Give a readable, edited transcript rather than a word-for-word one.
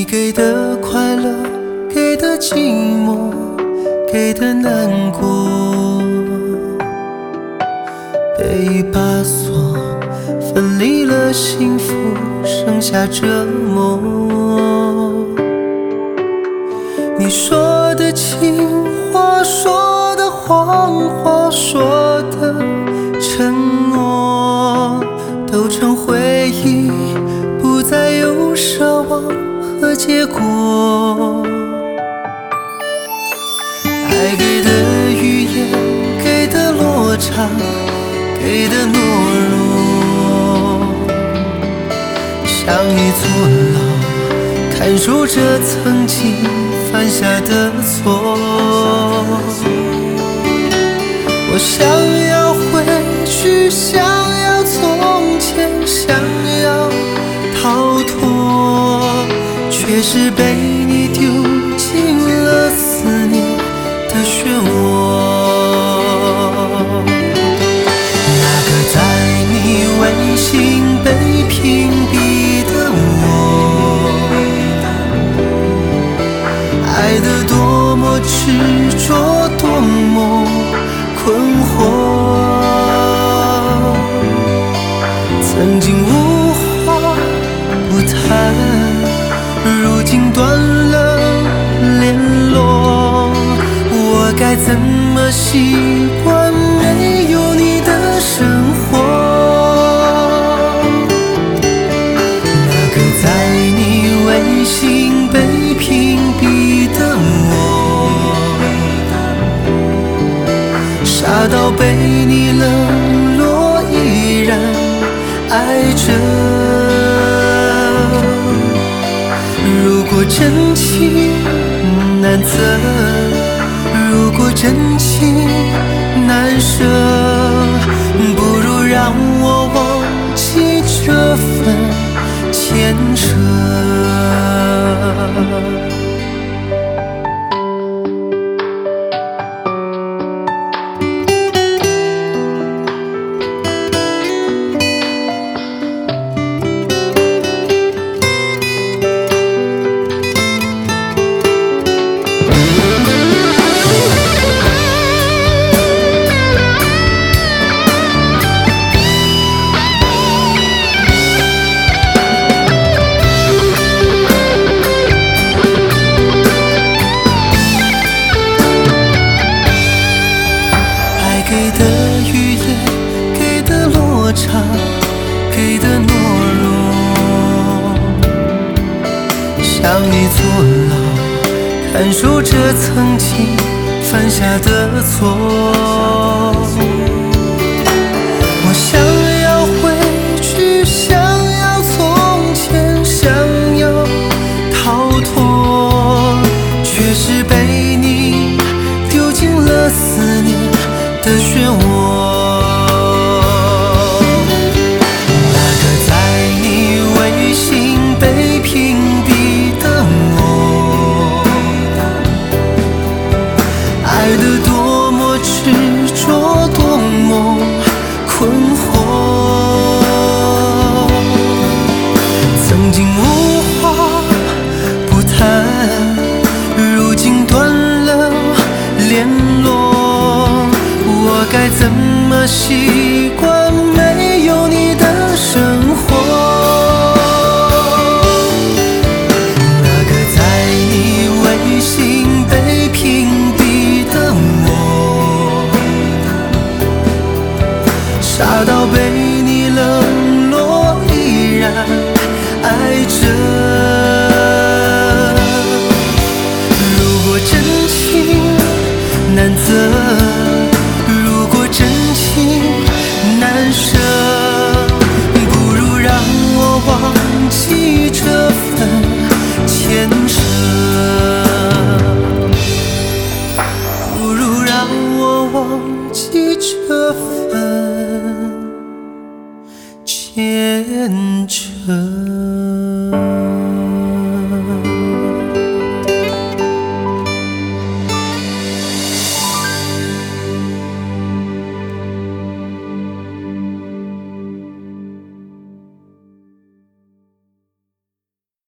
你给的快乐，给的寂寞，给的难过，被一把锁分离了幸福，剩下折磨。你说的情话，说的谎话，说的承诺，都成回忆，不再有奢望和结果。爱给的语言，给的落差，给的懦弱，像一座牢，看守着曾经犯下的错。我想要回去，想要从前，想要逃脱，却是被你丢进了思念的漩涡。那个在你微信被屏蔽的我，爱得多么执着，多么困惑。曾经无话不谈，如今断了联络，我该怎么习惯没有你的生活？那个在你微信被屏蔽的我，傻到被你冷落，依然爱着。如果真情难测，如果真情难舍，不如让我忘记这份牵扯。给的语言，给的落差，给的懦弱，像一座牢，看守着曾经犯下的错。我想要回去，想要从前，想要逃脱，却是被你丢进了思念的漩涡。那个在你微信被屏蔽的我，爱得多么执着，多么困惑。曾经无话不谈，如今断了联络，我该怎么习惯没有你的生活？那个在你微信被屏蔽的我，傻到被你冷落，依然爱着。如果真情难测，如果真情难舍，不如让我忘记这份牵扯，不如让我忘记这份牵扯。